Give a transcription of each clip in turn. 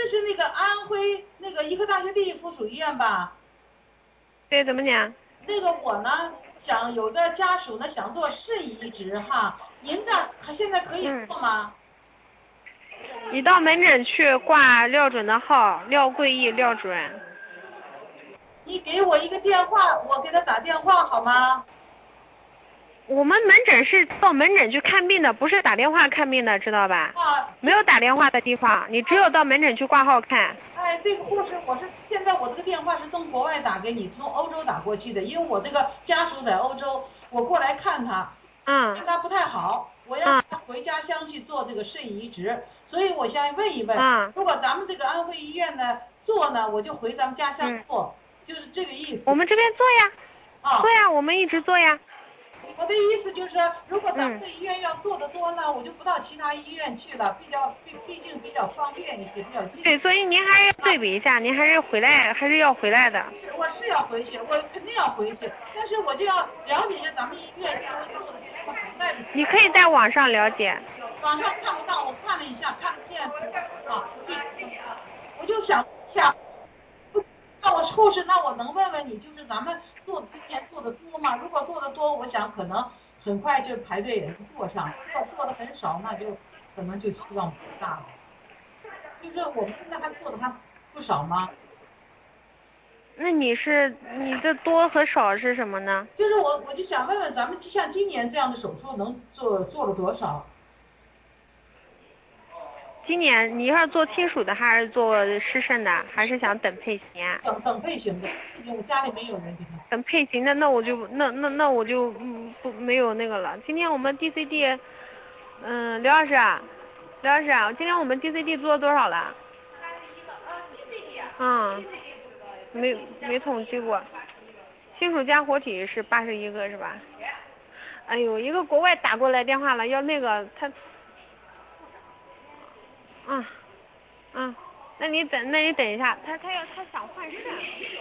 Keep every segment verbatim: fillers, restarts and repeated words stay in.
是那个安徽那个医科大学第一附属医院吧？ 对，怎么讲？ 那个我呢，想有的家属呢想做肾移植哈，您这现在可以做吗？ 嗯、你到门诊去挂廖准的号，廖桂义，廖准。 你给我一个电话，我给他打电话好吗？ 我们门诊是到门诊去看病的，不是打电话看病的，知道吧？ 啊， 没有打电话的地方，你只有到门诊去挂号看。 哎，这个护士，我是现在我这个电话是从国外打给你，从欧洲打过去的，因为我这个家属在欧洲，我过来看他， 嗯， 看他不太好，我要他回家乡去做这个肾移植，所以我想问一问， 嗯， 如果咱们这个安徽医院呢做呢，我就回咱们家乡做，嗯、就是这个意思。 我们这边做呀， 啊， 做呀，我们一直做呀。 我的意思就是，如果咱们这医院要做的多呢，我就不到其他医院去了，比较毕毕竟比较方便一些，比较近。 对，所以您还是要对比一下，您还是回来，还是要回来的。 我是要回去，我肯定要回去，但是我就要了解一下咱们医院现在做的情况。 你可以在网上了解。 网上看不到，我看了一下，看不见啊，我就想想。那我护士，那我能问问你，就是咱们做今年做的多吗？如果做的多，我想可能很快就排队也能做上；如果做的很少，那就可能就希望不大了。就是我们现在还做的还不少吗？ 那你是你的多和少是什么呢？ 就是我我就想问问，咱们像今年这样的手术能做做了多少？ 今年你要做亲属的还是做失肾的，还是想等配型啊？ 等等配型的，因为我家里没有人给他。 等配型的，那我就那那那我就嗯不没有那个了。今天我们 D C D， 嗯，刘老师啊，刘老师啊，今天我们 D C D 做了多少了？嗯，没没统计过。亲属加活体是八十一个是吧？哎呦，一个国外打过来电话了，要那个他。嗯，嗯，那你等，那你等一下，他他要他想换肾。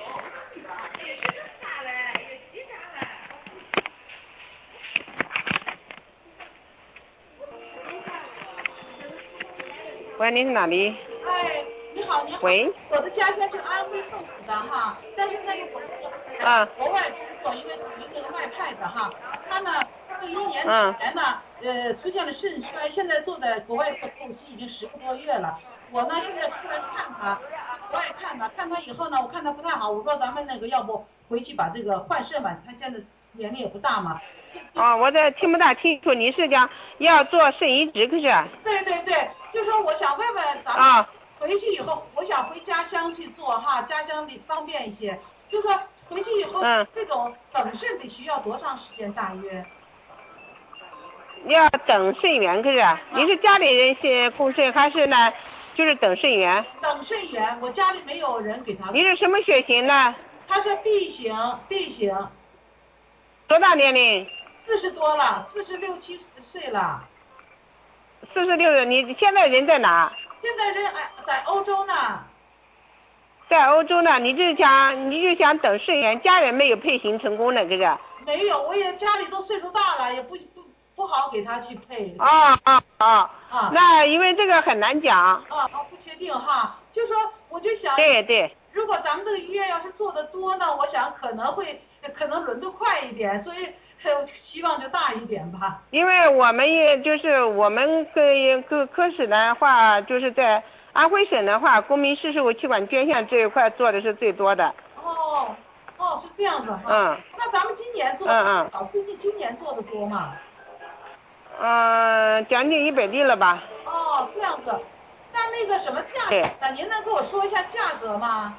喂，你是哪里？ 哎，你好，你好。 喂。 我的家乡是安徽凤府的哈，但是那个我是啊。 国外工作，因为属于那个外派的哈。他呢，这一年前呢，呃，出现了肾衰，现在坐在国外做透析已经十个多月了。我呢，现在出来看他，国外看他，看他以后呢，我看他不太好，我说咱们那个要不回去把这个换肾吧，他现在年龄也不大嘛。 哦，我这听不大清楚，你是讲要做肾移植可是？ 对对对，就说我想问问咱们。啊。回去以后，我想回家乡去做哈，家乡里方便一些。就说回去以后， 嗯， 这种等肾得需要多长时间大约？ 要等肾源可是？啊、你是家里人先供肾还是呢？就是等肾源？ 等肾源，我家里没有人给他。 你是什么血型呢？ 他是 B 型 ，B 型。 多大年龄？ 四十多了，四十六七十岁了。 四十六，你现在人在哪？ 现在人哎在欧洲呢。 在欧洲呢，你就想你就想等肾源，家人没有配型成功的，这个。 没有，我也家里都岁数大了，也不不不好给他去配。 啊啊啊！ 啊。 那因为这个很难讲。 啊，不确定哈，就说我就想。 对对。 如果咱们这个医院要是做的多呢，我想可能会可能轮得快一点，所以希望就大一点吧。 因为我们也就是我们科科科室的话，就是在安徽省的话，公民室属气管捐献这一块做的是最多的。 哦哦，是这样子哈。 嗯。 那咱们今年做的嗯嗯。最近今年做的多吗？ 嗯，将近一百例了吧。 哦，这样子。那那个什么价格？那您能跟我说一下价格吗？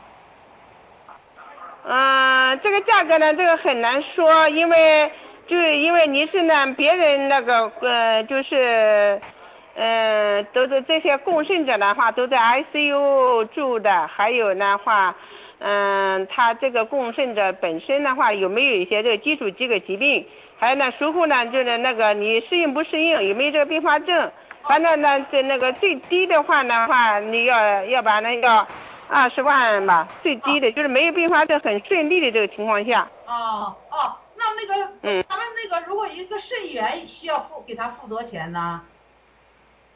嗯，这个价格呢，这个很难说，因为就是因为你是呢，别人那个呃，就是嗯，都是这些供肾者的话，都在 I C U 住的，还有的话，嗯，他这个供肾者本身的话，有没有一些这个基础这个疾病，还有呢，术后呢，就是那个你适应不适应，有没有这个并发症？反正呢，这那个最低的话的话，你要要把那个二十万吧，最低的就是没有并发症很顺利的这个情况下。 哦哦，那那个，嗯，咱们那个如果一个肾源需要付给他付多少钱呢？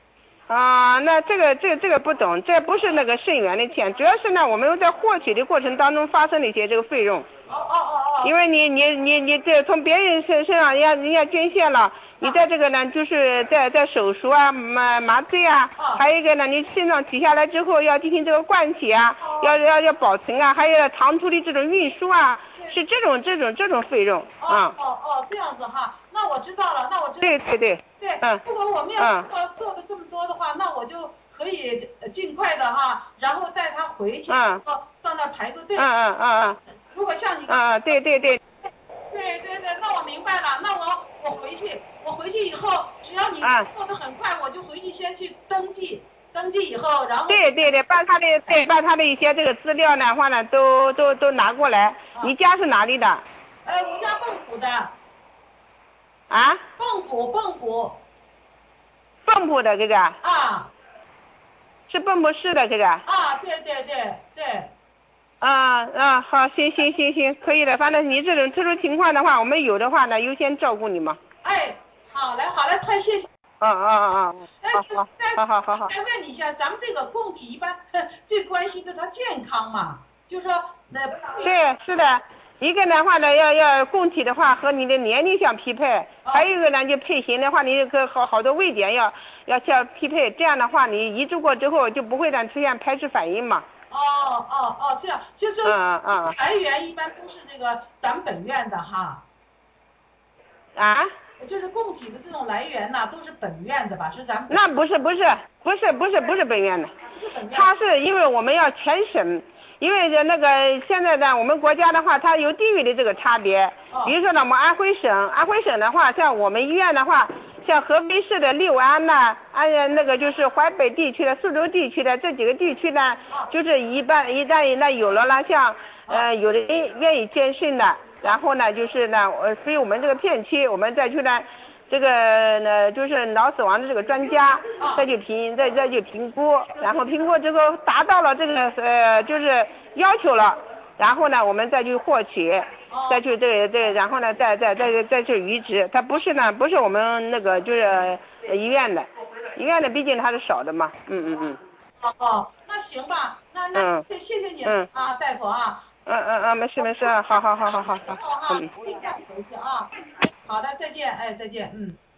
啊，那这个这这个不懂，这不是那个肾源的钱，主要是呢我们在获取的过程当中发生了一些这个费用。 哦哦哦哦。 因为你你你你这从别人身身上人家人家捐献了，你在这个呢就是在在手术啊麻麻醉啊， 哦、 还有一个呢你肾脏取下来之后要进行这个灌血啊， 哦、 要要要保存啊，还有长途的这种运输啊，是这种这种这种费用啊。 哦哦哦，这样子哈，那我知道了，那我知道。 对对对。 对， 嗯。 如果我们要做做的这么多的话，那我就可以尽快的哈，然后带他回去， 嗯， 到到那排个队。 嗯嗯嗯嗯。 如果像你。 嗯，对对对。 对对对，那我明白了，那我我回去，我回去以后，只要你做的很快，我就回去先去登记，登记以后，然后。 对对对，把他的对把他的一些这个资料的话呢，都都都拿过来。你家是哪里的？ 呃，我家蚌埠的。 啊？ 蚌埠，蚌埠。 蚌埠的这个。 啊。 是蚌埠市的这个。 啊，对对对对。 啊啊，好，行行行行，可以的。反正你这种特殊情况的话，我们有的话呢，优先照顾你嘛。 哎，好嘞好嘞，太谢谢。 啊啊啊！好好好好好好。 再问你一下，咱们这个供体一般最关心的他健康嘛，就是说那。 是是的，一个的话呢，要要供体的话和你的年龄相匹配，还有一个呢就配型的话，你个好好多位点要要相匹配，这样的话你移植过之后就不会让出现排斥反应嘛。 哦哦哦，这样就是嗯嗯来源一般都是这个咱们本院的哈。 啊？ 就是供体的这种来源呐，都是本院的吧？是咱们。 那不是不是不是不是不是本院的，它是因为我们要全省，因为那个现在呢，我们国家的话，它有地域的这个差别。 哦、 比如说呢，我们安徽省，安徽省的话，像我们医院的话，像河北市的六安呐，安那个就是淮北地区的、苏州地区的这几个地区呢， 哦、 就是一般一旦那有了呢，像呃有的人愿意捐肾的。然后呢，就是呢，呃，所以我们这个片区，我们再去呢，这个呢，就是脑死亡的这个专家，再去评，再再去评估，然后评估之后达到了这个呃，就是要求了，然后呢，我们再去获取，再去这个这，然后呢，再再再再去移植。它不是呢，不是我们那个就是医院的，医院的毕竟它是少的嘛，嗯嗯嗯。 哦哦，那行吧，那那谢谢谢你嗯啊，大夫啊。 嗯嗯嗯，没事没事，好好好好好好， 嗯。好，尽快回去啊。好的，再见，哎，再见，嗯。